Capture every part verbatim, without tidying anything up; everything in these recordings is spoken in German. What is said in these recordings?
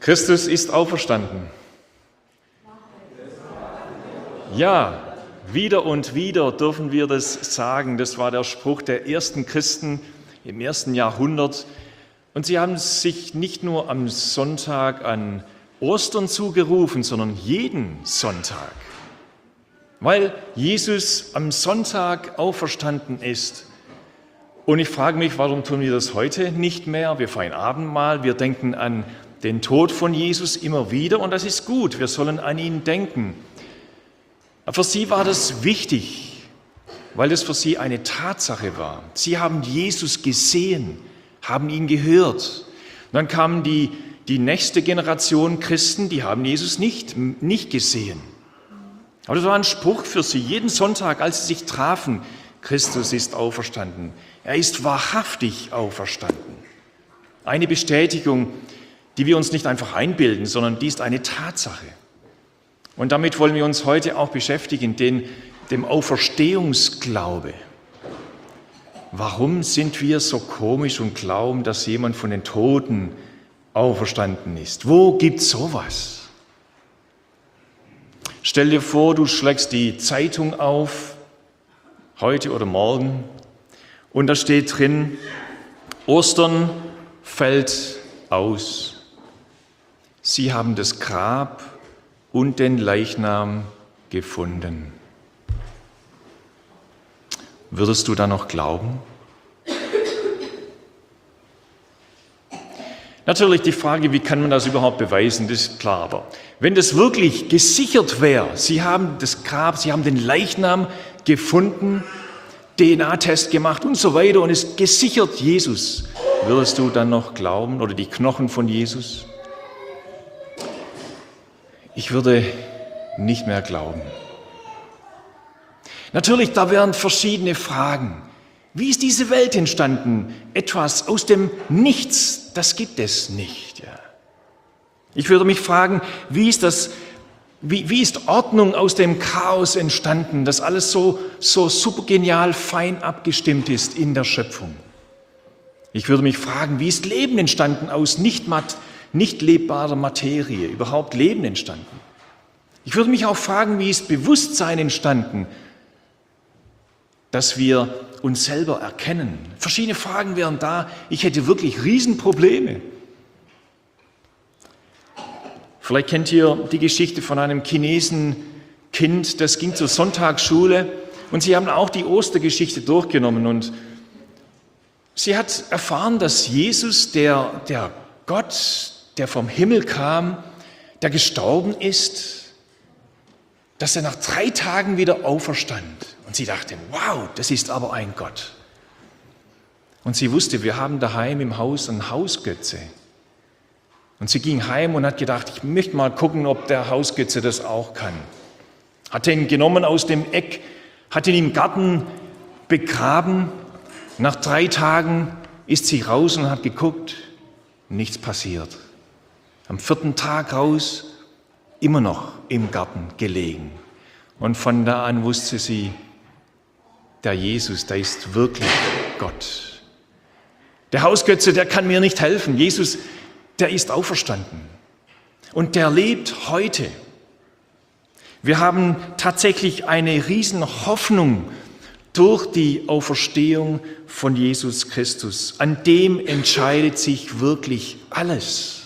Christus ist auferstanden. Ja, wieder und wieder dürfen wir das sagen. Das war der Spruch der ersten Christen im ersten Jahrhundert. Und sie haben sich nicht nur am Sonntag an Ostern zugerufen, sondern jeden Sonntag. Weil Jesus am Sonntag auferstanden ist. Und ich frage mich, warum tun wir das heute nicht mehr? Wir feiern Abendmahl, wir denken an den Tod von Jesus immer wieder und das ist gut, wir sollen an ihn denken. Aber für sie war das wichtig, weil das für sie eine Tatsache war. Sie haben Jesus gesehen, haben ihn gehört. Und dann kam die, die nächste Generation Christen, die haben Jesus nicht, nicht gesehen. Aber das war ein Spruch für sie, jeden Sonntag, als sie sich trafen, Christus ist auferstanden. Er ist wahrhaftig auferstanden. Eine Bestätigung, die wir uns nicht einfach einbilden, sondern die ist eine Tatsache. Und damit wollen wir uns heute auch beschäftigen, den, dem Auferstehungsglaube. Warum sind wir so komisch und glauben, dass jemand von den Toten auferstanden ist? Wo gibt es sowas? Stell dir vor, du schlägst die Zeitung auf, heute oder morgen, und da steht drin, Ostern fällt aus. Sie haben das Grab und den Leichnam gefunden. Würdest du da noch glauben? Natürlich die Frage, wie kann man das überhaupt beweisen, das ist klar. Aber wenn das wirklich gesichert wäre, Sie haben das Grab, Sie haben den Leichnam gefunden, D N A-Test gemacht und so weiter und es ist gesichert Jesus, würdest du dann noch glauben oder die Knochen von Jesus? Ich würde nicht mehr glauben. Natürlich, da wären verschiedene Fragen. Wie ist diese Welt entstanden? Etwas aus dem Nichts, das gibt es nicht. Ja. Ich würde mich fragen, wie ist das, wie, wie ist Ordnung aus dem Chaos entstanden, dass alles so, so super genial, fein abgestimmt ist in der Schöpfung? Ich würde mich fragen, wie ist Leben entstanden aus nicht, mat, nicht lebbarer Materie, überhaupt Leben entstanden? Ich würde mich auch fragen, wie ist Bewusstsein entstanden, dass wir uns selber erkennen. Verschiedene Fragen wären da. Ich hätte wirklich Riesenprobleme. Vielleicht kennt ihr die Geschichte von einem Chinesenkind, das ging zur Sonntagsschule und sie haben auch die Ostergeschichte durchgenommen und sie hat erfahren, dass Jesus, der, der Gott, der vom Himmel kam, der gestorben ist, dass er nach drei Tagen wieder auferstand. Und sie dachte, wow, das ist aber ein Gott. Und sie wusste, wir haben daheim im Haus einen Hausgötze. Und sie ging heim und hat gedacht, ich möchte mal gucken, ob der Hausgötze das auch kann. Hat ihn genommen aus dem Eck, hat ihn im Garten begraben. Nach drei Tagen ist sie raus und hat geguckt, nichts passiert. Am vierten Tag raus, immer noch im Garten gelegen. Und von da an wusste sie, der Jesus, der ist wirklich Gott. Der Hausgötze, der kann mir nicht helfen. Jesus, der ist auferstanden. Und der lebt heute. Wir haben tatsächlich eine riesen Hoffnung durch die Auferstehung von Jesus Christus. An dem entscheidet sich wirklich alles.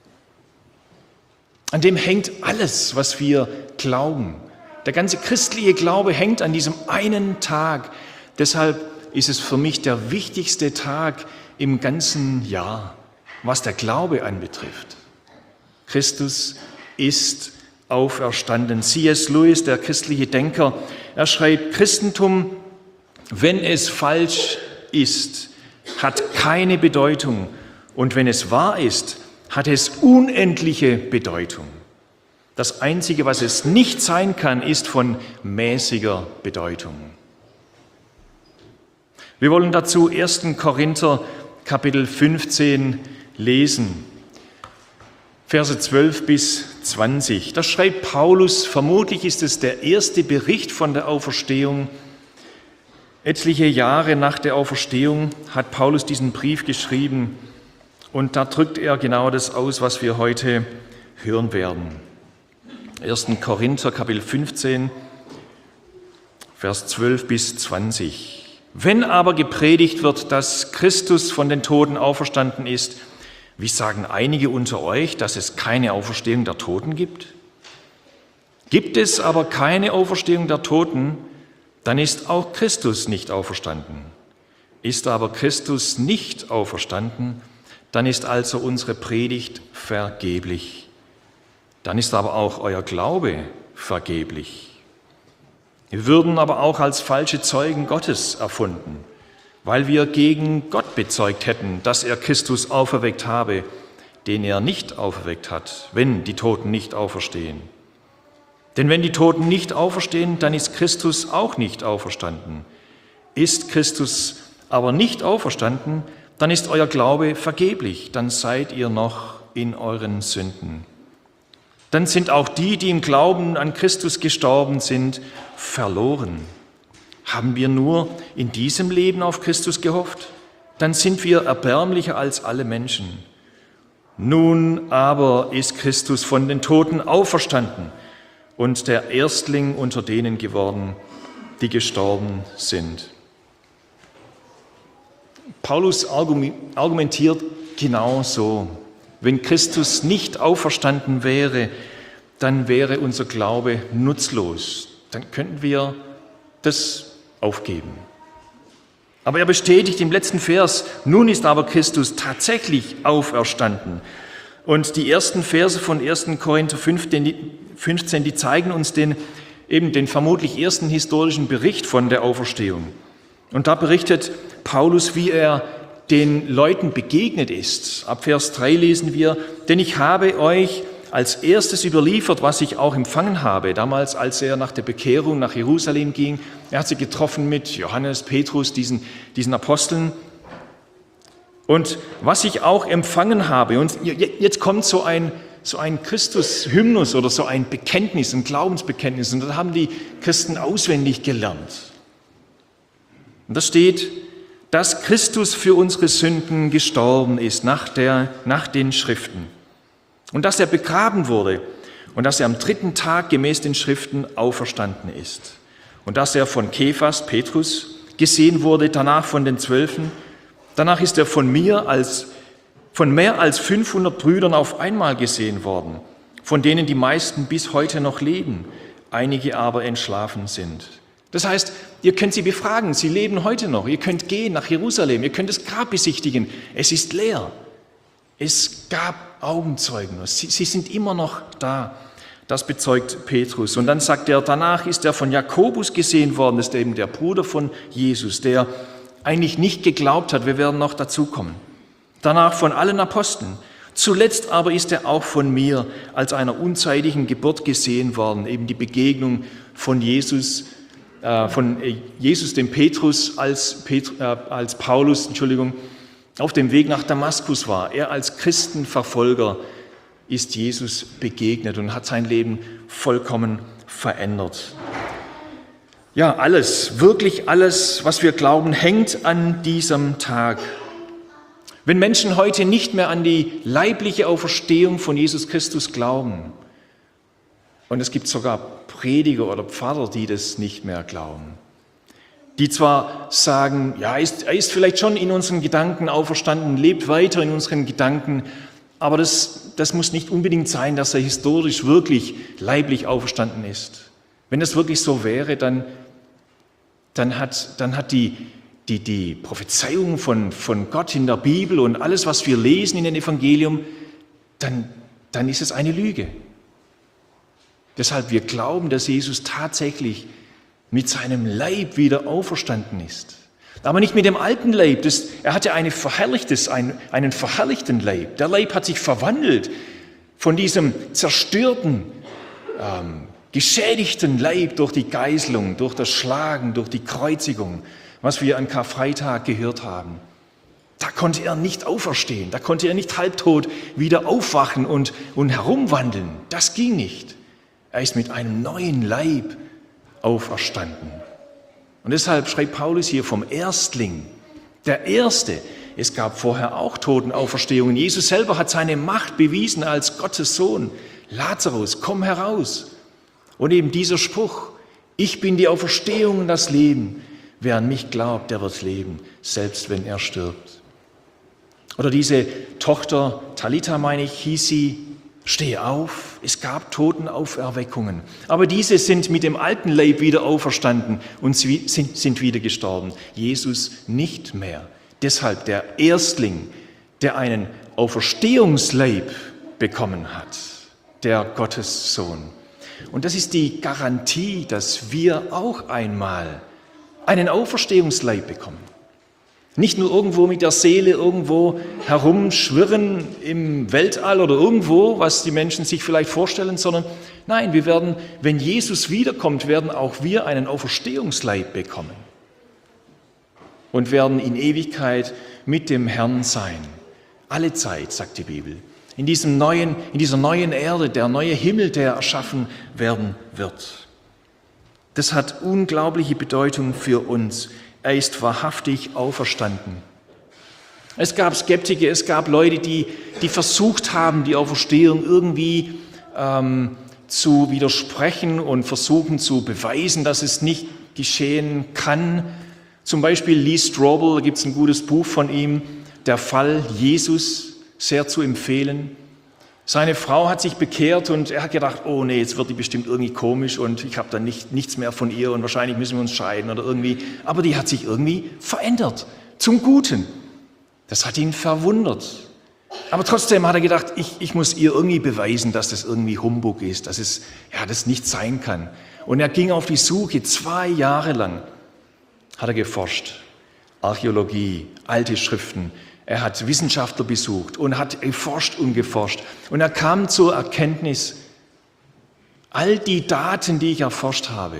An dem hängt alles, was wir glauben. Der ganze christliche Glaube hängt an diesem einen Tag. Deshalb ist es für mich der wichtigste Tag im ganzen Jahr, was der Glaube anbetrifft. Christus ist auferstanden. C S Lewis, der christliche Denker, er schreibt, Christentum, wenn es falsch ist, hat keine Bedeutung. Und wenn es wahr ist, hat es unendliche Bedeutung. Das Einzige, was es nicht sein kann, ist von mäßiger Bedeutung. Wir wollen dazu ersten Korinther Kapitel fünfzehn lesen, Verse zwölf bis zwanzig. Da schreibt Paulus, vermutlich ist es der erste Bericht von der Auferstehung. Etliche Jahre nach der Auferstehung hat Paulus diesen Brief geschrieben Und da drückt er genau das aus, was wir heute hören werden. erster Korinther, Kapitel fünfzehn, Vers zwölf bis zwanzig. Wenn aber gepredigt wird, dass Christus von den Toten auferstanden ist, wie sagen einige unter euch, dass es keine Auferstehung der Toten gibt? Gibt es aber keine Auferstehung der Toten, dann ist auch Christus nicht auferstanden. Ist aber Christus nicht auferstanden, dann ist also unsere Predigt vergeblich. Dann ist aber auch euer Glaube vergeblich. Wir würden aber auch als falsche Zeugen Gottes erfunden, weil wir gegen Gott bezeugt hätten, dass er Christus auferweckt habe, den er nicht auferweckt hat, wenn die Toten nicht auferstehen. Denn wenn die Toten nicht auferstehen, dann ist Christus auch nicht auferstanden. Ist Christus aber nicht auferstanden, dann ist euer Glaube vergeblich, dann seid ihr noch in euren Sünden. Dann sind auch die, die im Glauben an Christus gestorben sind, verloren. Haben wir nur in diesem Leben auf Christus gehofft? Dann sind wir erbärmlicher als alle Menschen. Nun aber ist Christus von den Toten auferstanden und der Erstling unter denen geworden, die gestorben sind. Paulus argumentiert genau so. Wenn Christus nicht auferstanden wäre, dann wäre unser Glaube nutzlos. Dann könnten wir das aufgeben. Aber er bestätigt im letzten Vers, nun ist aber Christus tatsächlich auferstanden. Und die ersten Verse von erster Korinther fünfzehn, die zeigen uns den, eben den vermutlich ersten historischen Bericht von der Auferstehung. Und da berichtet Paulus, wie er den Leuten begegnet ist. Ab Vers drei lesen wir, denn ich habe euch als erstes überliefert, was ich auch empfangen habe. Damals, als er nach der Bekehrung nach Jerusalem ging, er hat sie getroffen mit Johannes, Petrus, diesen, diesen Aposteln. Und was ich auch empfangen habe, und jetzt kommt so ein, so ein Christus-Hymnus oder so ein Bekenntnis, ein Glaubensbekenntnis, und das haben die Christen auswendig gelernt. Und da steht, dass Christus für unsere Sünden gestorben ist nach, der, nach den Schriften und dass er begraben wurde und dass er am dritten Tag gemäß den Schriften auferstanden ist und dass er von Kephas, Petrus, gesehen wurde, danach von den Zwölfen, danach ist er von mir als von mehr als fünfhundert Brüdern auf einmal gesehen worden, von denen die meisten bis heute noch leben, einige aber entschlafen sind. Das heißt, ihr könnt sie befragen, sie leben heute noch. Ihr könnt gehen nach Jerusalem, ihr könnt das Grab besichtigen. Es ist leer. Es gab Augenzeugen, sie, sie sind immer noch da. Das bezeugt Petrus. Und dann sagt er, danach ist er von Jakobus gesehen worden, das ist eben der Bruder von Jesus, der eigentlich nicht geglaubt hat, wir werden noch dazukommen. Danach von allen Aposteln. Zuletzt aber ist er auch von mir als einer unzeitigen Geburt gesehen worden, eben die Begegnung von Jesus, von Jesus dem Petrus, als, Petru, äh, als Paulus, Entschuldigung, auf dem Weg nach Damaskus war. Er als Christenverfolger ist Jesus begegnet und hat sein Leben vollkommen verändert. Ja, alles, wirklich alles, was wir glauben, hängt an diesem Tag. Wenn Menschen heute nicht mehr an die leibliche Auferstehung von Jesus Christus glauben, und es gibt sogar Prediger oder Pfarrer, die das nicht mehr glauben, die zwar sagen, ja, er ist, er ist vielleicht schon in unseren Gedanken auferstanden, lebt weiter in unseren Gedanken, aber das, das muss nicht unbedingt sein, dass er historisch wirklich leiblich auferstanden ist. Wenn das wirklich so wäre, dann, dann hat, dann hat die, die, die Prophezeiung von, von Gott in der Bibel und alles, was wir lesen in den Evangelium, dann, dann ist es eine Lüge. Deshalb, wir glauben, dass Jesus tatsächlich mit seinem Leib wieder auferstanden ist. Aber nicht mit dem alten Leib. Das, er hatte eine verherrlichtes, einen, einen verherrlichten Leib. Der Leib hat sich verwandelt von diesem zerstörten, ähm, geschädigten Leib durch die Geißelung, durch das Schlagen, durch die Kreuzigung, was wir an Karfreitag gehört haben. Da konnte er nicht auferstehen. Da konnte er nicht halbtot wieder aufwachen und, und herumwandeln. Das ging nicht. Er ist mit einem neuen Leib auferstanden. Und deshalb schreibt Paulus hier vom Erstling. Der Erste, es gab vorher auch Totenauferstehungen. Jesus selber hat seine Macht bewiesen als Gottes Sohn. Lazarus, komm heraus. Und eben dieser Spruch, ich bin die Auferstehung und das Leben. Wer an mich glaubt, der wird leben, selbst wenn er stirbt. Oder diese Tochter, Talitha meine ich, hieß sie, steh auf, es gab Totenauferweckungen. Aber diese sind mit dem alten Leib wieder auferstanden und sind, sind wieder gestorben. Jesus nicht mehr. Deshalb der Erstling, der einen Auferstehungsleib bekommen hat, der Gottessohn. Und das ist die Garantie, dass wir auch einmal einen Auferstehungsleib bekommen. Nicht nur irgendwo mit der Seele irgendwo herumschwirren im Weltall oder irgendwo, was die Menschen sich vielleicht vorstellen, sondern nein, wir werden, wenn Jesus wiederkommt, werden auch wir einen Auferstehungsleib bekommen und werden in Ewigkeit mit dem Herrn sein. Alle Zeit, sagt die Bibel. In diesem neuen, in dieser neuen Erde, der neue Himmel, der erschaffen werden wird. Das hat unglaubliche Bedeutung für uns. Er ist wahrhaftig auferstanden. Es gab Skeptiker, es gab Leute, die, die versucht haben, die Auferstehung irgendwie ähm, zu widersprechen und versuchen zu beweisen, dass es nicht geschehen kann. Zum Beispiel Lee Strobel, da gibt es ein gutes Buch von ihm, Der Fall Jesus, sehr zu empfehlen. Seine Frau hat sich bekehrt und er hat gedacht, oh nee, jetzt wird die bestimmt irgendwie komisch und ich habe dann nicht, nichts mehr von ihr und wahrscheinlich müssen wir uns scheiden oder irgendwie. Aber die hat sich irgendwie verändert, zum Guten. Das hat ihn verwundert. Aber trotzdem hat er gedacht, ich, ich muss ihr irgendwie beweisen, dass das irgendwie Humbug ist, dass es ja, das nicht sein kann. Und er ging auf die Suche, zwei Jahre lang hat er geforscht. Archäologie, alte Schriften. Er hat Wissenschaftler besucht und hat geforscht und geforscht. Und er kam zur Erkenntnis, all die Daten, die ich erforscht habe,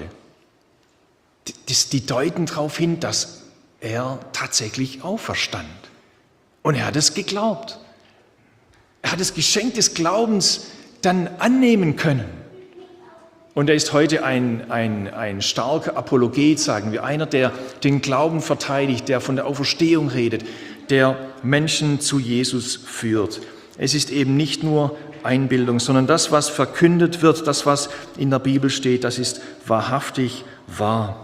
die, die deuten darauf hin, dass er tatsächlich auferstand. Und er hat es geglaubt. Er hat das Geschenk des Glaubens dann annehmen können. Und er ist heute ein, ein, ein starker Apologet, sagen wir, einer, der den Glauben verteidigt, der von der Auferstehung redet, der Menschen zu Jesus führt. Es ist eben nicht nur Einbildung, sondern das, was verkündet wird, das, was in der Bibel steht, das ist wahrhaftig wahr.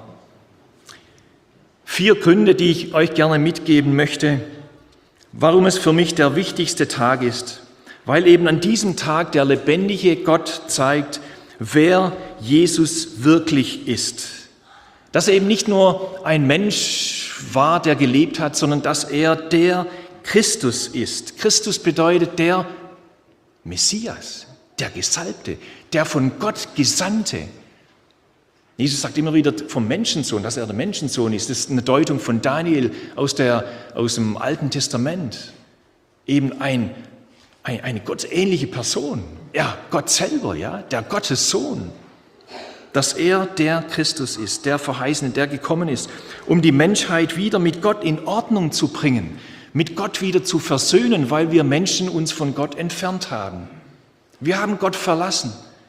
Vier Gründe, die ich euch gerne mitgeben möchte, warum es für mich der wichtigste Tag ist. Weil eben an diesem Tag der lebendige Gott zeigt, wer Jesus wirklich ist. Dass er eben nicht nur ein Mensch war, der gelebt hat, sondern dass er der Christus ist. Christus bedeutet der Messias, der Gesalbte, der von Gott Gesandte. Jesus sagt immer wieder vom Menschensohn, dass er der Menschensohn ist. Das ist eine Deutung von Daniel aus, der, aus dem Alten Testament. Eben ein, ein, eine gottähnliche Person. Ja, Gott selber, ja, der Gottessohn. Dass er der Christus ist, der Verheißene, der gekommen ist, um die Menschheit wieder mit Gott in Ordnung zu bringen, mit Gott wieder zu versöhnen, weil wir Menschen uns von Gott entfernt haben. Wir haben Gott verlassen.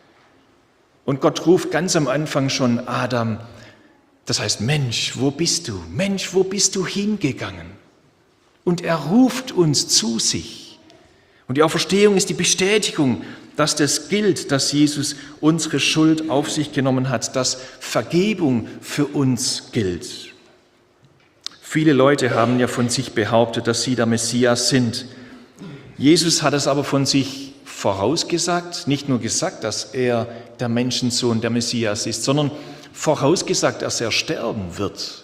Und Gott ruft ganz am Anfang schon Adam, das heißt, Mensch, wo bist du? Mensch, wo bist du hingegangen? Und er ruft uns zu sich. Und die Auferstehung ist die Bestätigung, dass das gilt, dass Jesus unsere Schuld auf sich genommen hat, dass Vergebung für uns gilt. Viele Leute haben ja von sich behauptet, dass sie der Messias sind. Jesus hat es aber von sich vorausgesagt, nicht nur gesagt, dass er der Menschensohn, der Messias ist, sondern vorausgesagt, dass er sterben wird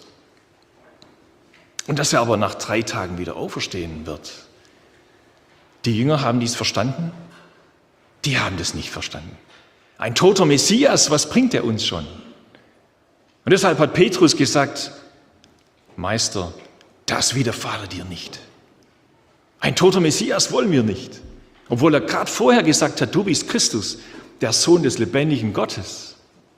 und dass er aber nach drei Tagen wieder auferstehen wird. Die Jünger haben dies verstanden. Die haben das nicht verstanden. Ein toter Messias, was bringt er uns schon? Und deshalb hat Petrus gesagt, Meister, das widerfahre dir nicht. Ein toter Messias wollen wir nicht. Obwohl er gerade vorher gesagt hat, du bist Christus, der Sohn des lebendigen Gottes.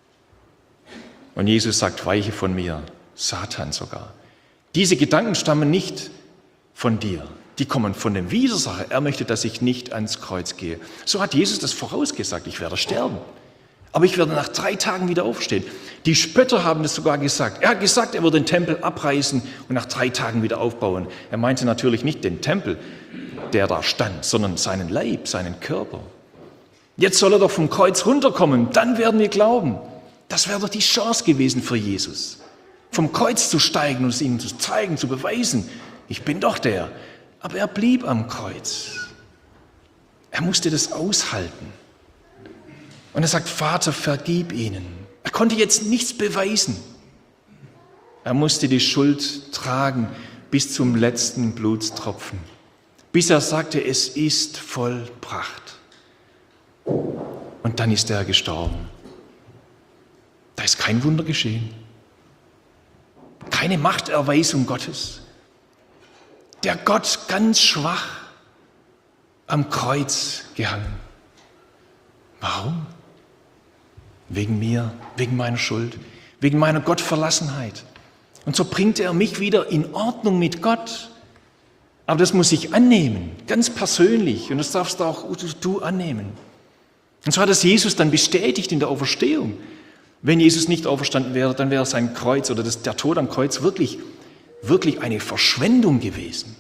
Und Jesus sagt, weiche von mir, Satan sogar. Diese Gedanken stammen nicht von dir. Die kommen von dem Widersacher. Er möchte, dass ich nicht ans Kreuz gehe. So hat Jesus das vorausgesagt, ich werde sterben. aber ich werde nach drei Tagen wieder aufstehen. Die Spötter haben das sogar gesagt. Er hat gesagt, er würde den Tempel abreißen und nach drei Tagen wieder aufbauen. Er meinte natürlich nicht den Tempel, der da stand, sondern seinen Leib, seinen Körper. Jetzt soll er doch vom Kreuz runterkommen, dann werden wir glauben. Das wäre doch die Chance gewesen für Jesus, vom Kreuz zu steigen und es ihnen zu zeigen, zu beweisen, ich bin doch der. Aber er blieb am Kreuz. Er musste das aushalten. Und er sagt, Vater, vergib ihnen. Er konnte jetzt nichts beweisen. Er musste die Schuld tragen bis zum letzten Blutstropfen, bis er sagte, es ist vollbracht. Und dann ist er gestorben. Da ist kein Wunder geschehen. Keine Machterweisung Gottes. Der Gott ganz schwach am Kreuz gehangen. Warum? Wegen mir, wegen meiner Schuld, wegen meiner Gottverlassenheit. Und so bringt er mich wieder in Ordnung mit Gott. Aber das muss ich annehmen, ganz persönlich. Und das darfst auch du annehmen. Und so hat es Jesus dann bestätigt in der Auferstehung. Wenn Jesus nicht auferstanden wäre, dann wäre sein Kreuz oder das, der Tod am Kreuz wirklich, wirklich eine Verschwendung gewesen.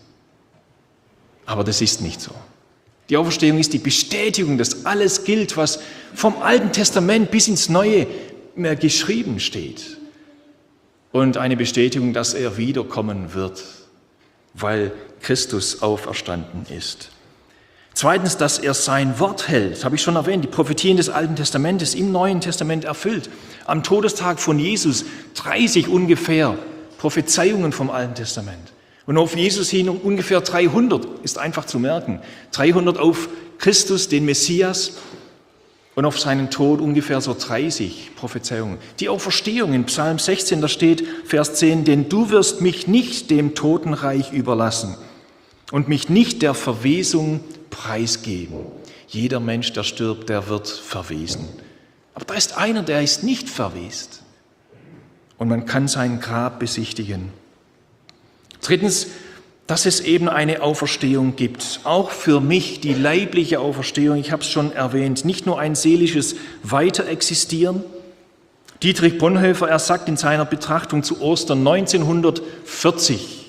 Aber das ist nicht so. Die Auferstehung ist die Bestätigung, dass alles gilt, was vom Alten Testament bis ins Neue geschrieben steht. Und eine Bestätigung, dass er wiederkommen wird, weil Christus auferstanden ist. Zweitens, dass er sein Wort hält, das habe ich schon erwähnt, die Prophetien des Alten Testamentes im Neuen Testament erfüllt. Am Todestag von Jesus dreißig ungefähr Prophezeiungen vom Alten Testament. Und auf Jesus hin ungefähr dreihundert, ist einfach zu merken. dreihundert auf Christus, den Messias, und auf seinen Tod ungefähr so dreißig Prophezeiungen. Die Auferstehung in Psalm sechzehn, da steht Vers zehn, denn du wirst mich nicht dem Totenreich überlassen und mich nicht der Verwesung preisgeben. Jeder Mensch, der stirbt, der wird verwesen. Aber da ist einer, der ist nicht verwest. Und man kann sein Grab besichtigen. Drittens, dass es eben eine Auferstehung gibt. Auch für mich die leibliche Auferstehung, ich habe es schon erwähnt, nicht nur ein seelisches Weiterexistieren. Dietrich Bonhoeffer, er sagt in seiner Betrachtung zu Ostern neunzehnhundertvierzig,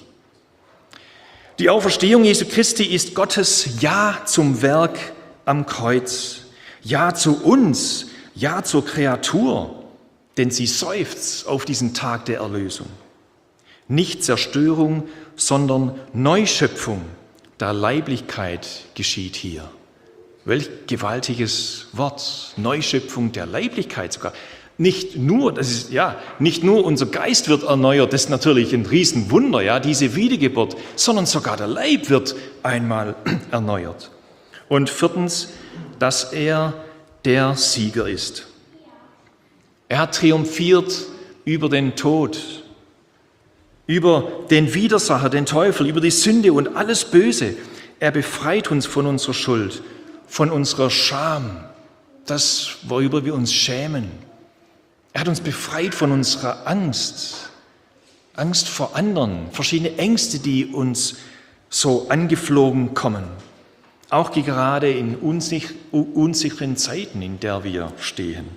die Auferstehung Jesu Christi ist Gottes Ja zum Werk am Kreuz, Ja zu uns, Ja zur Kreatur, denn sie seufzt auf diesen Tag der Erlösung. Nicht Zerstörung, sondern Neuschöpfung der Leiblichkeit geschieht hier. Welch gewaltiges Wort, Neuschöpfung der Leiblichkeit sogar. Nicht nur, das ist, ja, nicht nur unser Geist wird erneuert, das ist natürlich ein Riesenwunder, ja, diese Wiedergeburt, sondern sogar der Leib wird einmal erneuert. Und viertens, dass er der Sieger ist. Er hat triumphiert über den Tod, über den Widersacher, den Teufel, über die Sünde und alles Böse. Er befreit uns von unserer Schuld, von unserer Scham, das, worüber wir uns schämen. Er hat uns befreit von unserer Angst, Angst vor anderen, verschiedene Ängste, die uns so angeflogen kommen. Auch gerade in unsicheren Zeiten, in der wir stehen.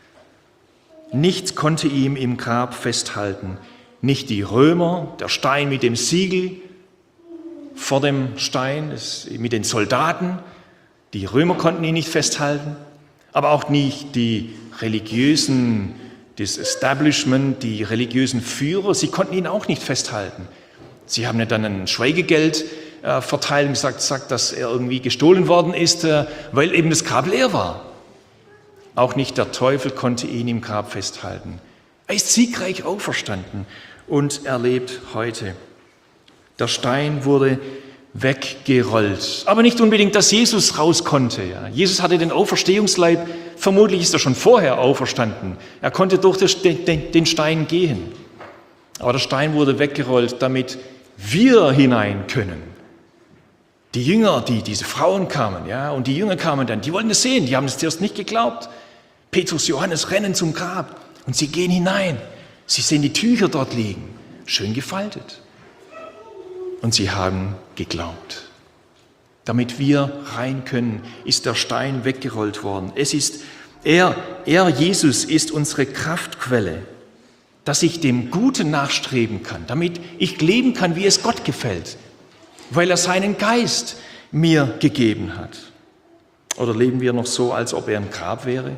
Nichts konnte ihm im Grab festhalten. Nicht die Römer, der Stein mit dem Siegel vor dem Stein, das, mit den Soldaten. Die Römer konnten ihn nicht festhalten, aber auch nicht die religiösen, das Establishment, die religiösen Führer, sie konnten ihn auch nicht festhalten. Sie haben ja dann ein Schweigegeld äh, verteilt und gesagt, sagt, dass er irgendwie gestohlen worden ist, äh, weil eben das Grab leer war. Auch nicht der Teufel konnte ihn im Grab festhalten. Er ist siegreich auferstanden und er lebt heute. Der Stein wurde weggerollt. Aber nicht unbedingt, dass Jesus raus konnte. Ja. Jesus hatte den Auferstehungsleib, vermutlich ist er schon vorher auferstanden. Er konnte durch den Stein gehen. Aber der Stein wurde weggerollt, damit wir hinein können. Die Jünger, die, diese Frauen kamen, ja, und die Jünger kamen dann, die wollten es sehen, die haben es zuerst nicht geglaubt. Petrus, Johannes rennen zum Grab. Und sie gehen hinein. Sie sehen die Tücher dort liegen, schön gefaltet. Und sie haben geglaubt. Damit wir rein können, ist der Stein weggerollt worden. Es ist Er, er, Jesus, ist unsere Kraftquelle, dass ich dem Guten nachstreben kann, damit ich leben kann, wie es Gott gefällt, weil er seinen Geist mir gegeben hat. Oder leben wir noch so, als ob er im Grab wäre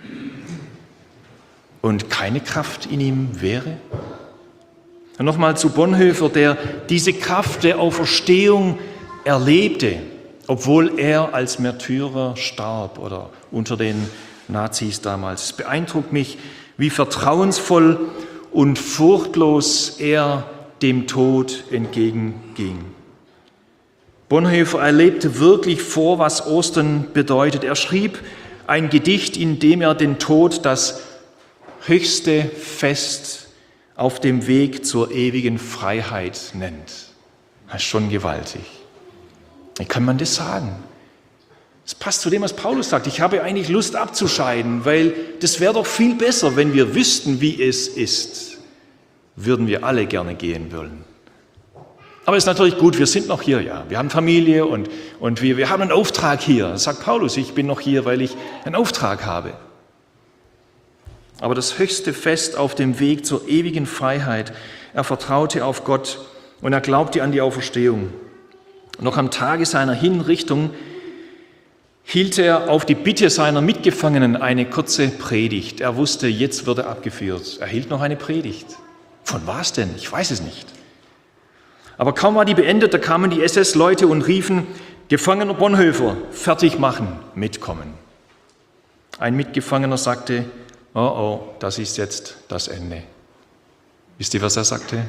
und keine Kraft in ihm wäre? Und nochmal zu Bonhoeffer, der diese Kraft der Auferstehung erlebte, obwohl er als Märtyrer starb oder unter den Nazis damals. Es beeindruckt mich, wie vertrauensvoll und furchtlos er dem Tod entgegenging. Bonhoeffer erlebte wirklich vor, was Ostern bedeutet. Er schrieb ein Gedicht, in dem er den Tod das höchste Fest auf dem Weg zur ewigen Freiheit nennt. Das ist schon gewaltig. Wie kann man das sagen? Es passt zu dem, was Paulus sagt. Ich habe eigentlich Lust abzuscheiden, weil das wäre doch viel besser, wenn wir wüssten, wie es ist. Würden wir alle gerne gehen wollen. Aber es ist natürlich gut, wir sind noch hier, ja. Wir haben Familie und, und wir, wir haben einen Auftrag hier. Das sagt Paulus, ich bin noch hier, weil ich einen Auftrag habe. Aber das höchste Fest auf dem Weg zur ewigen Freiheit, er vertraute auf Gott und er glaubte an die Auferstehung. Noch am Tage seiner Hinrichtung hielt er auf die Bitte seiner Mitgefangenen eine kurze Predigt. Er wusste, jetzt wird er abgeführt. Er hielt noch eine Predigt. Von was denn? Ich weiß es nicht. Aber kaum war die beendet, da kamen die S S-Leute und riefen, Gefangener Bonhoeffer, fertig machen, mitkommen. Ein Mitgefangener sagte, oh oh, das ist jetzt das Ende. Wisst ihr, was er sagte?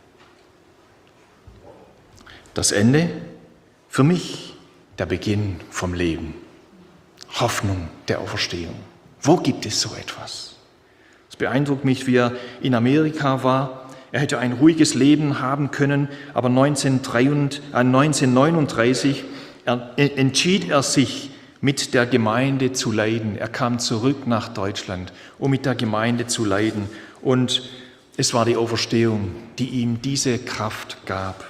Das Ende? Für mich der Beginn vom Leben. Hoffnung der Auferstehung. Wo gibt es so etwas? Es beeindruckt mich, wie er in Amerika war. Er hätte ein ruhiges Leben haben können, aber neunzehnhundertneununddreißig entschied er sich, mit der Gemeinde zu leiden. Er kam zurück nach Deutschland, um mit der Gemeinde zu leiden. Und es war die Auferstehung, die ihm diese Kraft gab.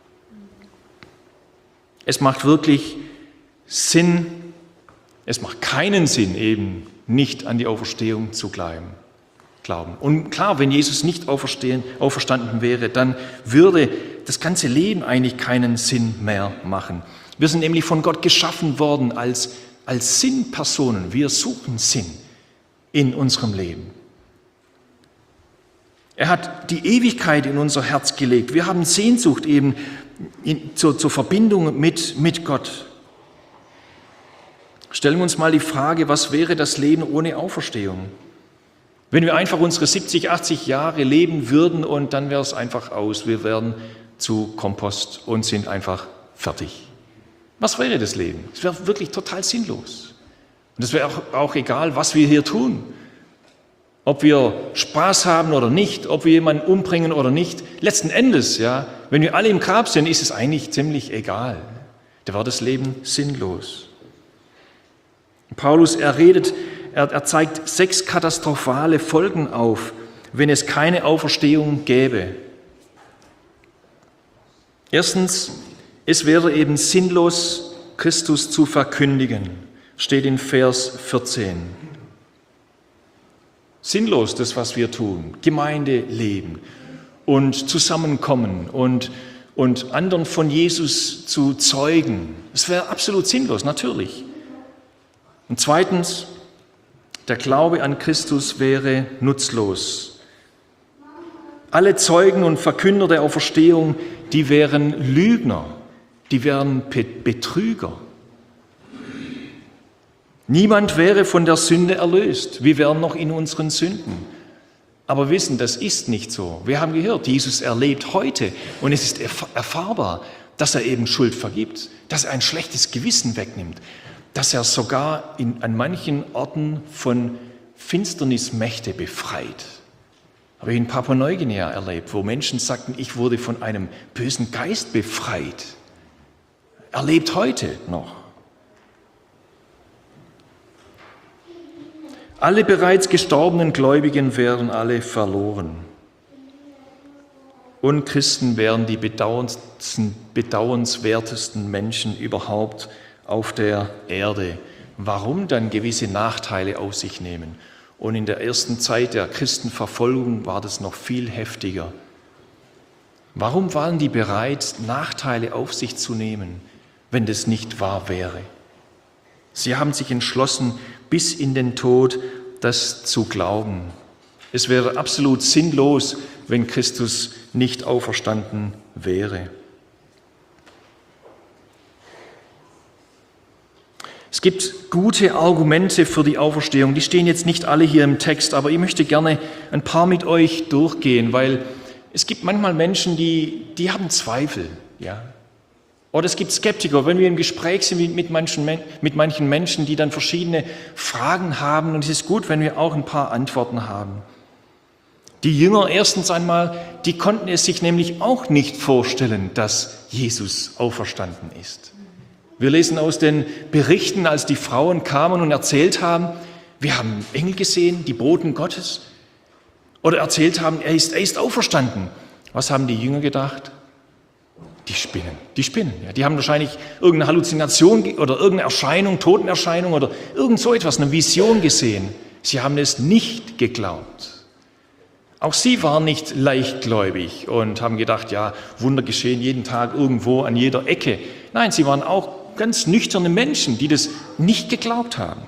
Es macht wirklich Sinn, es macht keinen Sinn, eben nicht an die Auferstehung zu glauben. Und klar, wenn Jesus nicht auferstehen, auferstanden wäre, dann würde das ganze Leben eigentlich keinen Sinn mehr machen. Wir sind nämlich von Gott geschaffen worden als, als Sinnpersonen. Wir suchen Sinn in unserem Leben. Er hat die Ewigkeit in unser Herz gelegt. Wir haben Sehnsucht eben in, zur, zur Verbindung mit, mit Gott. Stellen wir uns mal die Frage, was wäre das Leben ohne Auferstehung? Wenn wir einfach unsere siebzig, achtzig Jahre leben würden und dann wäre es einfach aus. Wir werden zu Kompost und sind einfach fertig. Was wäre das Leben? Es wäre wirklich total sinnlos. Und es wäre auch, auch egal, was wir hier tun. Ob wir Spaß haben oder nicht, ob wir jemanden umbringen oder nicht. Letzten Endes, ja, wenn wir alle im Grab sind, ist es eigentlich ziemlich egal. Da war das Leben sinnlos. Paulus, er redet, er, er zeigt sechs katastrophale Folgen auf, wenn es keine Auferstehung gäbe. Erstens, es wäre eben sinnlos, Christus zu verkündigen, steht in Vers vierzehn. Sinnlos, das, was wir tun, Gemeinde leben und zusammenkommen und, und anderen von Jesus zu zeugen. Es wäre absolut sinnlos, natürlich. Und zweitens, der Glaube an Christus wäre nutzlos. Alle Zeugen und Verkünder der Auferstehung, die wären Lügner, die wären Betrüger. Niemand wäre von der Sünde erlöst. Wir wären noch in unseren Sünden. Aber wissen, das ist nicht so. Wir haben gehört, Jesus erlebt heute und es ist erfahrbar, dass er eben Schuld vergibt, dass er ein schlechtes Gewissen wegnimmt, dass er sogar in, an manchen Orten von Finsternismächte befreit. Habe ich in Papua-Neuguinea erlebt, wo Menschen sagten, ich wurde von einem bösen Geist befreit. Er lebt heute noch. Alle bereits gestorbenen Gläubigen wären alle verloren. Und Christen wären die bedauernswertesten Menschen überhaupt auf der Erde. warum dann gewisse Nachteile auf sich nehmen. Und in der ersten Zeit der Christenverfolgung war das noch viel heftiger. Warum waren die bereit, Nachteile auf sich zu nehmen, wenn das nicht wahr wäre? Sie haben sich entschlossen, bis in den Tod das zu glauben. Es wäre absolut sinnlos, wenn Christus nicht auferstanden wäre. Es gibt gute Argumente für die Auferstehung. Die stehen jetzt nicht alle hier im Text, aber ich möchte gerne ein paar mit euch durchgehen, weil es gibt manchmal Menschen, die, die haben Zweifel. Ja? Oder es gibt Skeptiker, wenn wir im Gespräch sind mit manchen, mit manchen Menschen, die dann verschiedene Fragen haben. Und es ist gut, wenn wir auch ein paar Antworten haben. Die Jünger erstens einmal, die konnten es sich nämlich auch nicht vorstellen, dass Jesus auferstanden ist. Wir lesen aus den Berichten, als die Frauen kamen und erzählt haben, wir haben Engel gesehen, die Boten Gottes. Oder erzählt haben, er ist, er ist auferstanden. Was haben die Jünger gedacht? Die spinnen, die spinnen. Ja, die haben wahrscheinlich irgendeine Halluzination oder irgendeine Erscheinung, Totenerscheinung oder irgend so etwas, eine Vision gesehen. Sie haben es nicht geglaubt. Auch sie waren nicht leichtgläubig und haben gedacht, ja, Wunder geschehen jeden Tag irgendwo an jeder Ecke. Nein, sie waren auch ganz nüchterne Menschen, die das nicht geglaubt haben.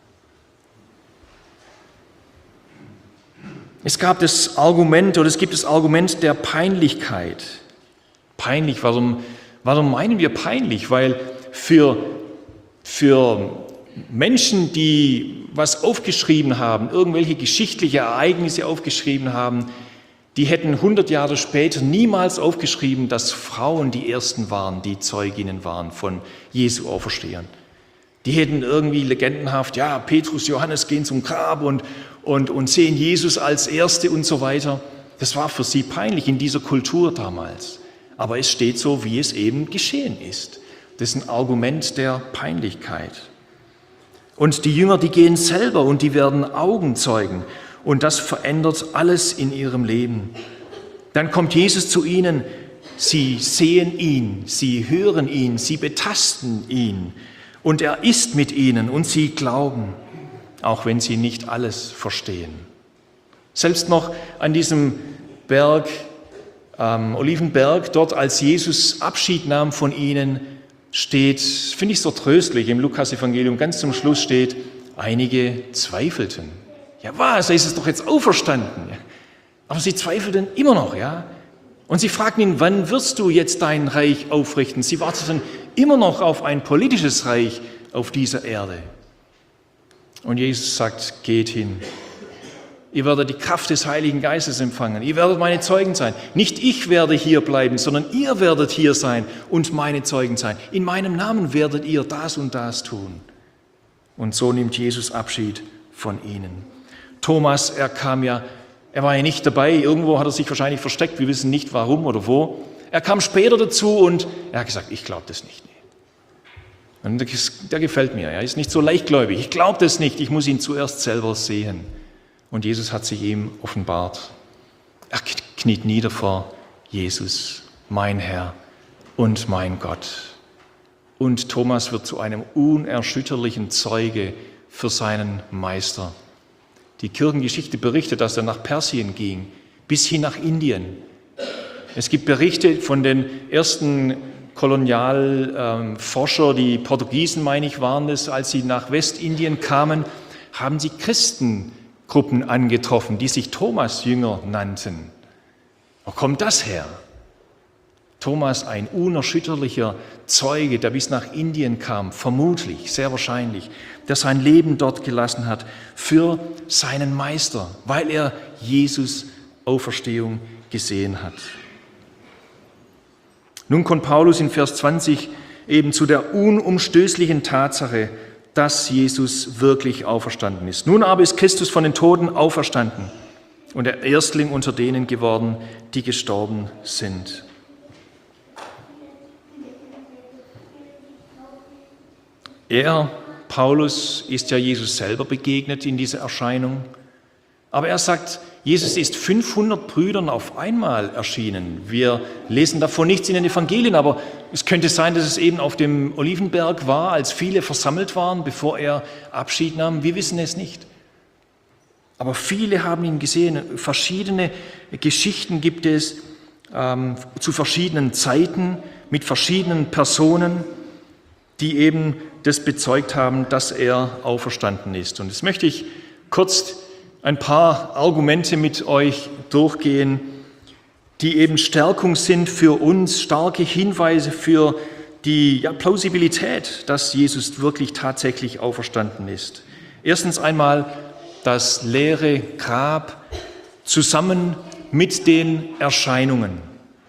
Es gab das Argument oder es gibt das Argument der Peinlichkeit. Peinlich, warum, warum meinen wir peinlich? Weil für, für Menschen, die was aufgeschrieben haben, irgendwelche geschichtliche Ereignisse aufgeschrieben haben, die hätten hundert Jahre später niemals aufgeschrieben, dass Frauen die Ersten waren, die Zeuginnen waren von Jesu Auferstehen. Die hätten irgendwie legendenhaft, ja, Petrus, Johannes gehen zum Grab und, und, und sehen Jesus als Erste und so weiter. Das war für sie peinlich in dieser Kultur damals. Aber es steht so, wie es eben geschehen ist. Das ist ein Argument der Peinlichkeit. Und die Jünger, die gehen selber und die werden Augenzeugen. Und das verändert alles in ihrem Leben. Dann kommt Jesus zu ihnen. Sie sehen ihn, sie hören ihn, sie betasten ihn. Und er ist mit ihnen und sie glauben, auch wenn sie nicht alles verstehen. Selbst noch an diesem Berg, ähm, Olivenberg, dort als Jesus Abschied nahm von ihnen, steht, finde ich so tröstlich, im Lukas-Evangelium ganz zum Schluss steht, einige zweifelten. Ja was, er ist es doch jetzt auferstanden. Aber sie zweifelten immer noch, ja. Und sie fragten ihn, wann wirst du jetzt dein Reich aufrichten? Sie warteten immer noch auf ein politisches Reich auf dieser Erde. Und Jesus sagt, geht hin. Ihr werdet die Kraft des Heiligen Geistes empfangen. Ihr werdet meine Zeugen sein. Nicht ich werde hier bleiben, sondern ihr werdet hier sein und meine Zeugen sein. In meinem Namen werdet ihr das und das tun. Und so nimmt Jesus Abschied von ihnen. Thomas, er kam ja, er war ja nicht dabei. Irgendwo hat er sich wahrscheinlich versteckt. Wir wissen nicht, warum oder wo. Er kam später dazu und er hat gesagt, ich glaube das nicht. Und der gefällt mir. Er ist nicht so leichtgläubig. Ich glaube das nicht. Ich muss ihn zuerst selber sehen. Und Jesus hat sich ihm offenbart. Er kniet nieder vor Jesus, mein Herr und mein Gott. Und Thomas wird zu einem unerschütterlichen Zeuge für seinen Meister. Die Kirchengeschichte berichtet, dass er nach Persien ging, bis hin nach Indien. Es gibt Berichte von den ersten Kolonialforschern, die Portugiesen, meine ich, waren es, als sie nach Westindien kamen, haben sie Christengruppen angetroffen, die sich Thomas-Jünger nannten. Wo kommt das her? Thomas, ein unerschütterlicher Zeuge, der bis nach Indien kam, vermutlich, sehr wahrscheinlich, der sein Leben dort gelassen hat für seinen Meister, weil er Jesus Auferstehung gesehen hat. Nun kommt Paulus in Vers zwanzig eben zu der unumstößlichen Tatsache, dass Jesus wirklich auferstanden ist. Nun aber ist Christus von den Toten auferstanden und der Erstling unter denen geworden, die gestorben sind. Er, Paulus, ist ja Jesus selber begegnet in dieser Erscheinung. Aber er sagt, Jesus ist fünfhundert Brüdern auf einmal erschienen. Wir lesen davon nichts in den Evangelien, aber es könnte sein, dass es eben auf dem Olivenberg war, als viele versammelt waren, bevor er Abschied nahm. Wir wissen es nicht. Aber viele haben ihn gesehen. Verschiedene Geschichten gibt es ähm, zu verschiedenen Zeiten mit verschiedenen Personen, die eben das bezeugt haben, dass er auferstanden ist. Und jetzt möchte ich kurz ein paar Argumente mit euch durchgehen, die eben Stärkung sind für uns, starke Hinweise für die ja, Plausibilität, dass Jesus wirklich tatsächlich auferstanden ist. Erstens einmal das leere Grab zusammen mit den Erscheinungen.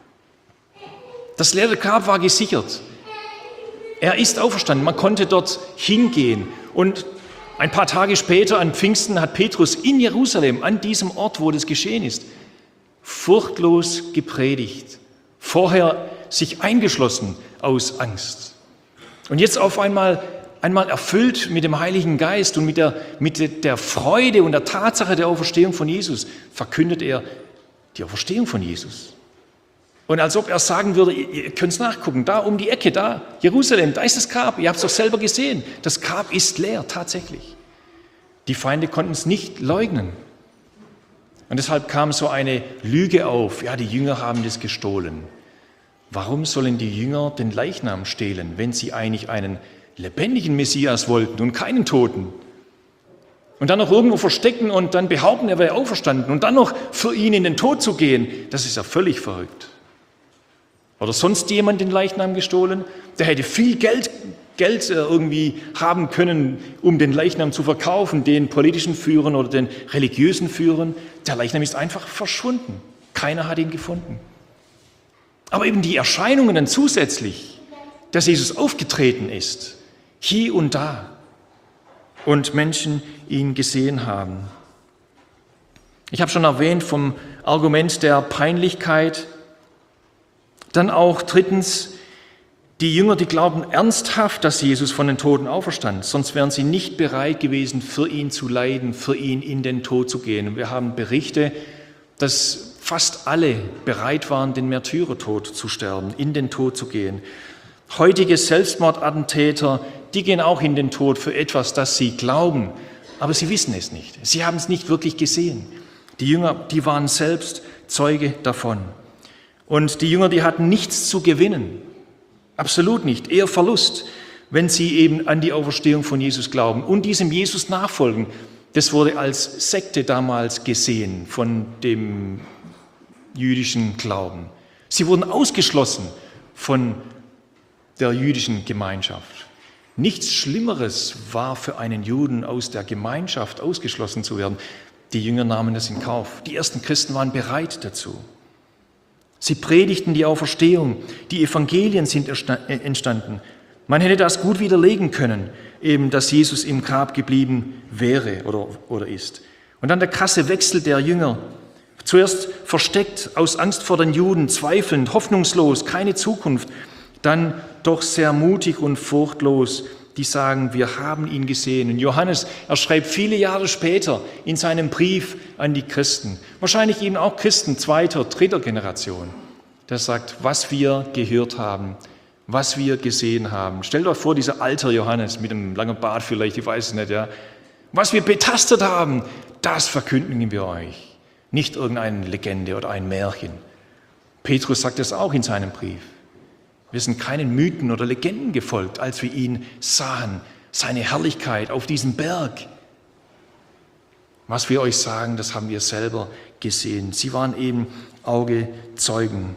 Das leere Grab war gesichert. Er ist auferstanden, man konnte dort hingehen. Und ein paar Tage später, an Pfingsten, hat Petrus in Jerusalem, an diesem Ort, wo das geschehen ist, furchtlos gepredigt, vorher sich eingeschlossen aus Angst. Und jetzt auf einmal, einmal erfüllt mit dem Heiligen Geist und mit der, mit der Freude und der Tatsache der Auferstehung von Jesus, verkündet er die Auferstehung von Jesus. Und als ob er sagen würde, ihr könnt es nachgucken, da um die Ecke, da, Jerusalem, da ist das Grab, ihr habt es doch selber gesehen, das Grab ist leer, tatsächlich. Die Feinde konnten es nicht leugnen. Und deshalb kam so eine Lüge auf, ja, die Jünger haben das gestohlen. Warum sollen die Jünger den Leichnam stehlen, wenn sie eigentlich einen lebendigen Messias wollten und keinen Toten? Und dann noch irgendwo verstecken und dann behaupten, er wäre auferstanden und dann noch für ihn in den Tod zu gehen, das ist ja völlig verrückt. Oder sonst jemand den Leichnam gestohlen? Der hätte viel Geld, Geld irgendwie haben können, um den Leichnam zu verkaufen, den politischen Führern oder den religiösen Führern. Der Leichnam ist einfach verschwunden. Keiner hat ihn gefunden. Aber eben die Erscheinungen dann zusätzlich, dass Jesus aufgetreten ist, hier und da, und Menschen ihn gesehen haben. Ich habe schon erwähnt vom Argument der Peinlichkeit. Dann auch drittens, die Jünger, die glauben ernsthaft, dass Jesus von den Toten auferstand. Sonst wären sie nicht bereit gewesen, für ihn zu leiden, für ihn in den Tod zu gehen. Und wir haben Berichte, dass fast alle bereit waren, den Märtyrertod zu sterben, in den Tod zu gehen. Heutige Selbstmordattentäter, die gehen auch in den Tod für etwas, das sie glauben, aber sie wissen es nicht. Sie haben es nicht wirklich gesehen. Die Jünger, die waren selbst Zeuge davon. Und die Jünger, die hatten nichts zu gewinnen, absolut nicht, eher Verlust, wenn sie eben an die Auferstehung von Jesus glauben und diesem Jesus nachfolgen. Das wurde als Sekte damals gesehen von dem jüdischen Glauben. Sie wurden ausgeschlossen von der jüdischen Gemeinschaft. Nichts Schlimmeres war für einen Juden, aus der Gemeinschaft ausgeschlossen zu werden. Die Jünger nahmen das in Kauf. Die ersten Christen waren bereit dazu. Sie predigten die Auferstehung, die Evangelien sind entstanden. Man hätte das gut widerlegen können, eben, dass Jesus im Grab geblieben wäre oder, oder ist. Und dann der krasse Wechsel der Jünger. Zuerst versteckt, aus Angst vor den Juden, zweifelnd, hoffnungslos, keine Zukunft. Dann doch sehr mutig und furchtlos, die sagen, wir haben ihn gesehen. Und Johannes, er schreibt viele Jahre später in seinem Brief an die Christen, wahrscheinlich eben auch Christen zweiter, dritter Generation, der sagt, was wir gehört haben, was wir gesehen haben. Stellt euch vor, dieser alte Johannes mit einem langen Bart vielleicht, ich weiß es nicht, ja. Was wir betastet haben, das verkündigen wir euch. Nicht irgendeine Legende oder ein Märchen. Petrus sagt es auch in seinem Brief. Wir sind keinen Mythen oder Legenden gefolgt, als wir ihn sahen, seine Herrlichkeit auf diesem Berg. Was wir euch sagen, das haben wir selber gesehen. Sie waren eben Augezeugen.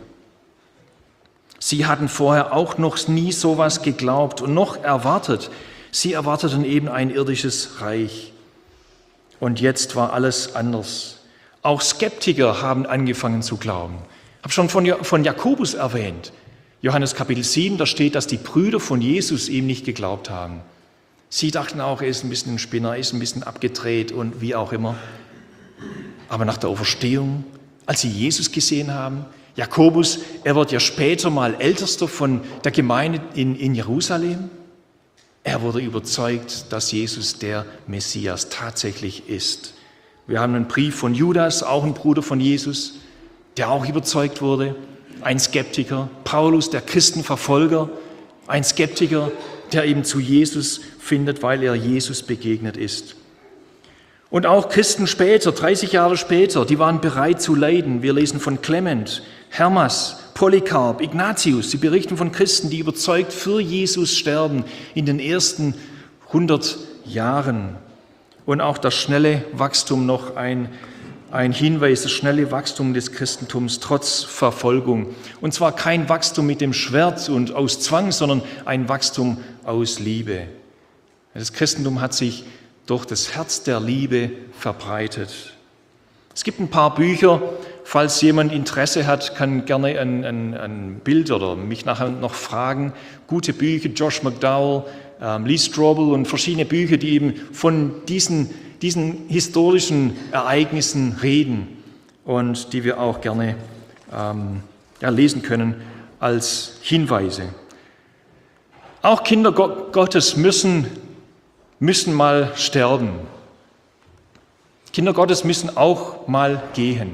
Sie hatten vorher auch noch nie sowas geglaubt und noch erwartet. Sie erwarteten eben ein irdisches Reich. Und jetzt war alles anders. Auch Skeptiker haben angefangen zu glauben. Ich habe schon von, von Jakobus erwähnt. Johannes Kapitel sieben, da steht, dass die Brüder von Jesus ihm nicht geglaubt haben. Sie dachten auch, er ist ein bisschen ein Spinner, er ist ein bisschen abgedreht und wie auch immer. Aber nach der Auferstehung, als sie Jesus gesehen haben, Jakobus, er wird ja später mal Ältester von der Gemeinde in, in Jerusalem. Er wurde überzeugt, dass Jesus der Messias tatsächlich ist. Wir haben einen Brief von Judas, auch ein Bruder von Jesus, der auch überzeugt wurde. ein Skeptiker, Paulus, der Christenverfolger, ein Skeptiker, der eben zu Jesus findet, weil er Jesus begegnet ist. Und auch Christen später, dreißig Jahre später, die waren bereit zu leiden. Wir lesen von Clement, Hermas, Polycarp, Ignatius. Sie berichten von Christen, die überzeugt für Jesus sterben in den ersten hundert Jahren. Und auch das schnelle Wachstum noch ein, ein Hinweis, das schnelle Wachstum des Christentums trotz Verfolgung. Und zwar kein Wachstum mit dem Schwert und aus Zwang, sondern ein Wachstum aus Liebe. Das Christentum hat sich durch das Herz der Liebe verbreitet. Es gibt ein paar Bücher, falls jemand Interesse hat, kann gerne ein, ein, ein Bild oder mich nachher noch fragen. Gute Bücher, Josh McDowell, ähm, Lee Strobel und verschiedene Bücher, die eben von diesen, diesen historischen Ereignissen reden und die wir auch gerne ähm, ja, lesen können als Hinweise. Auch Kinder Gottes müssen müssen mal sterben. Kinder Gottes müssen auch mal gehen.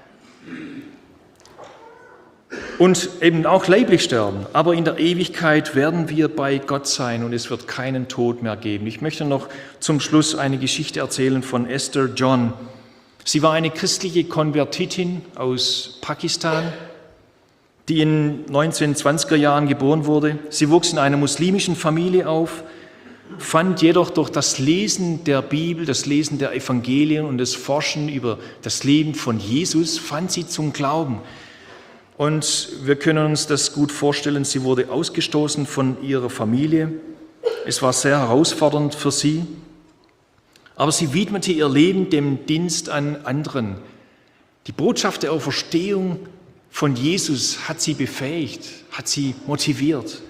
Und eben auch leiblich sterben. Aber in der Ewigkeit werden wir bei Gott sein und es wird keinen Tod mehr geben. Ich möchte noch zum Schluss eine Geschichte erzählen von Esther John. Sie war eine christliche Konvertitin aus Pakistan, die in neunzehnhundertzwanziger Jahren geboren wurde. Sie wuchs in einer muslimischen Familie auf, fand jedoch durch das Lesen der Bibel, das Lesen der Evangelien und das Forschen über das Leben von Jesus, fand sie zum Glauben. Und wir können uns das gut vorstellen, sie wurde ausgestoßen von ihrer Familie. Es war sehr herausfordernd für sie, aber sie widmete ihr Leben dem Dienst an anderen. Die Botschaft der Auferstehung von Jesus hat sie befähigt, hat sie motiviert.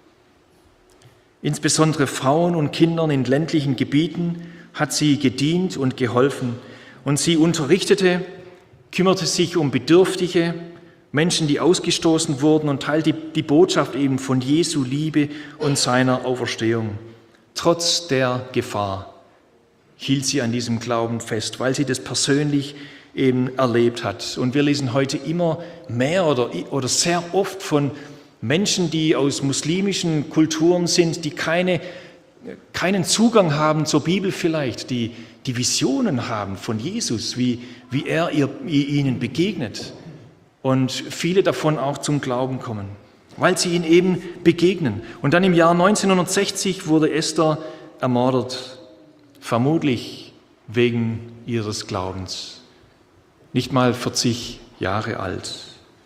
Insbesondere Frauen und Kindern in ländlichen Gebieten hat sie gedient und geholfen. Und sie unterrichtete, kümmerte sich um Bedürftige, Menschen, die ausgestoßen wurden und teilte die Botschaft eben von Jesu Liebe und seiner Auferstehung. Trotz der Gefahr hielt sie an diesem Glauben fest, weil sie das persönlich eben erlebt hat. Und wir lesen heute immer mehr oder, oder sehr oft von Menschen, die aus muslimischen Kulturen sind, die keine, keinen Zugang haben zur Bibel vielleicht, die, die Visionen haben von Jesus, wie, wie er ihr, ihnen begegnet und viele davon auch zum Glauben kommen, weil sie ihn eben begegnen. Und dann im Jahr neunzehnhundertsechzig wurde Esther ermordet, vermutlich wegen ihres Glaubens, nicht mal vierzig Jahre alt.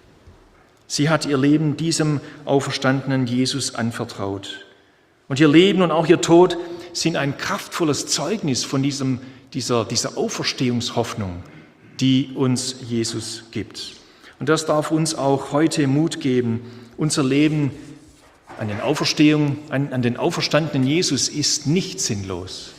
Sie hat ihr Leben diesem auferstandenen Jesus anvertraut. Und ihr Leben und auch ihr Tod sind ein kraftvolles Zeugnis von diesem, dieser, dieser Auferstehungshoffnung, die uns Jesus gibt. Und das darf uns auch heute Mut geben. Unser Leben an den Auferstehung, an, an den auferstandenen Jesus ist nicht sinnlos.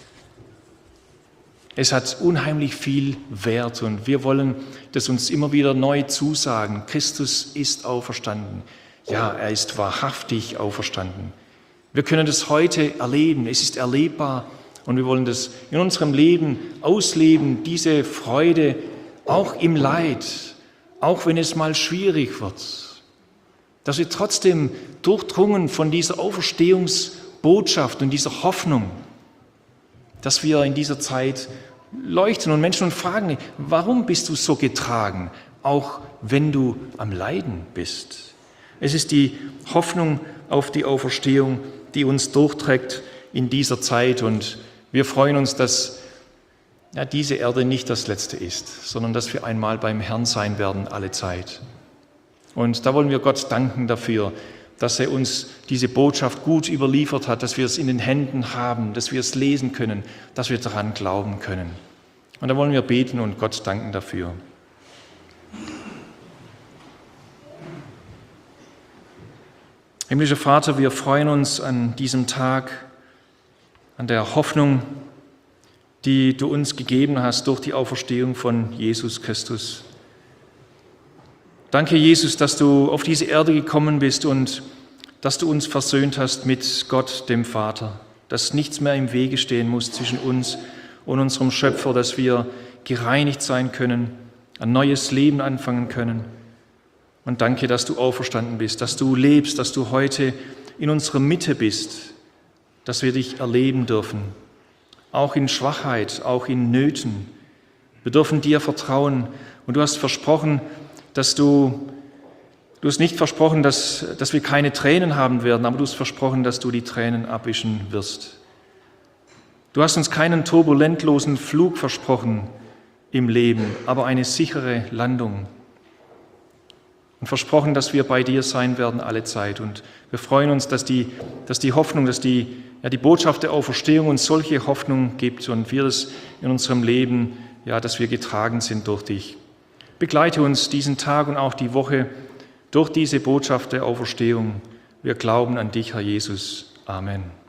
Es hat unheimlich viel Wert und wir wollen das uns immer wieder neu zusagen. Christus ist auferstanden. Ja, er ist wahrhaftig auferstanden. Wir können das heute erleben. Es ist erlebbar und wir wollen das in unserem Leben ausleben, diese Freude auch im Leid, auch wenn es mal schwierig wird. Dass wir trotzdem durchdrungen von dieser Auferstehungsbotschaft und dieser Hoffnung, dass wir in dieser Zeit leuchten und Menschen fragen, warum bist du so getragen, auch wenn du am Leiden bist? Es ist die Hoffnung auf die Auferstehung, die uns durchträgt in dieser Zeit und wir freuen uns, dass ja, diese Erde nicht das Letzte ist, sondern dass wir einmal beim Herrn sein werden, alle Zeit. Und da wollen wir Gott danken dafür, dass er uns diese Botschaft gut überliefert hat, dass wir es in den Händen haben, dass wir es lesen können, dass wir daran glauben können. Und da wollen wir beten und Gott danken dafür. Himmlischer Vater, wir freuen uns an diesem Tag, an der Hoffnung, die du uns gegeben hast durch die Auferstehung von Jesus Christus. Danke, Jesus, dass du auf diese Erde gekommen bist und dass du uns versöhnt hast mit Gott, dem Vater, dass nichts mehr im Wege stehen muss zwischen uns und unserem Schöpfer, dass wir gereinigt sein können, ein neues Leben anfangen können. Und danke, dass du auferstanden bist, dass du lebst, dass du heute in unserer Mitte bist, dass wir dich erleben dürfen, auch in Schwachheit, auch in Nöten. Wir dürfen dir vertrauen und du hast versprochen, dass du, du hast nicht versprochen, dass, dass wir keine Tränen haben werden, aber du hast versprochen, dass du die Tränen abwischen wirst. Du hast uns keinen turbulentlosen Flug versprochen im Leben, aber eine sichere Landung. Und versprochen, dass wir bei dir sein werden alle Zeit. Und wir freuen uns, dass die, dass die Hoffnung, dass die, ja, die Botschaft der Auferstehung uns solche Hoffnung gibt und wir das in unserem Leben, ja, dass wir getragen sind durch dich. Begleite uns diesen Tag und auch die Woche durch diese Botschaft der Auferstehung. Wir glauben an dich, Herr Jesus. Amen.